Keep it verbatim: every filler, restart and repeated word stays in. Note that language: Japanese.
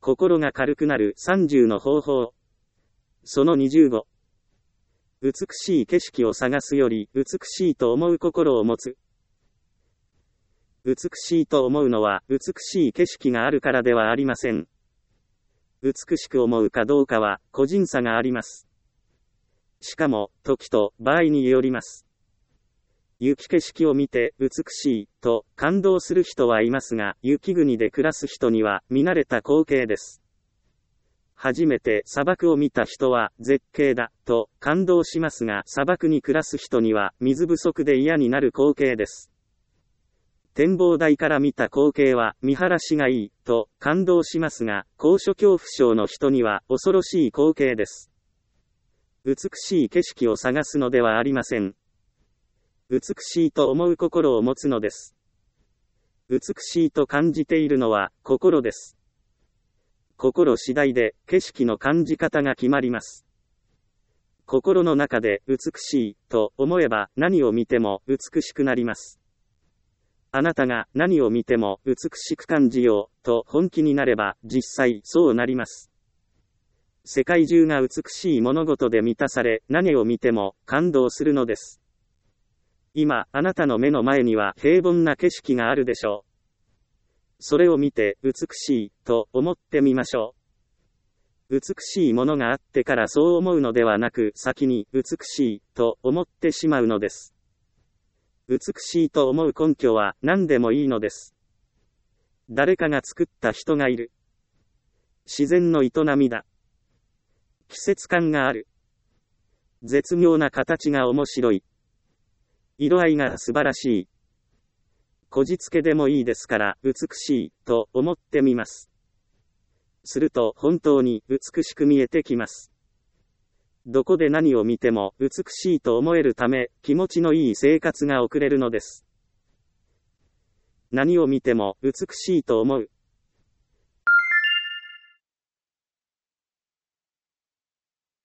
心が軽くなるさんじゅうの方法。そのにじゅうご。美しい景色を探すより、美しいと思う心を持つ。美しいと思うのは、美しい景色があるからではありません。美しく思うかどうかは、個人差があります。しかも、時と場合によります。雪景色を見て、美しい、と感動する人はいますが、雪国で暮らす人には、見慣れた光景です。初めて砂漠を見た人は、絶景だ、と感動しますが、砂漠に暮らす人には、水不足で嫌になる光景です。展望台から見た光景は、見晴らしがいい、と感動しますが、高所恐怖症の人には、恐ろしい光景です。美しい景色を探すのではありません。美しいと思う心を持つのです。美しいと感じているのは、心です。心次第で、景色の感じ方が決まります。心の中で、美しい、と思えば、何を見ても、美しくなります。あなたが、何を見ても、美しく感じよう、と本気になれば、実際、そうなります。世界中が美しい物事で満たされ、何を見ても、感動するのです。今、あなたの目の前には、平凡な景色があるでしょう。それを見て、美しい、と思ってみましょう。美しいものがあってからそう思うのではなく、先に、美しい、と思ってしまうのです。美しいと思う根拠は、何でもいいのです。誰かが作った人がいる。自然の営みだ。季節感がある。絶妙な形が面白い。色合いが素晴らしい。こじつけでもいいですから、美しい、と思ってみます。すると、本当に、美しく見えてきます。どこで何を見ても、美しいと思えるため、気持ちのいい生活が送れるのです。何を見ても、美しいと思う。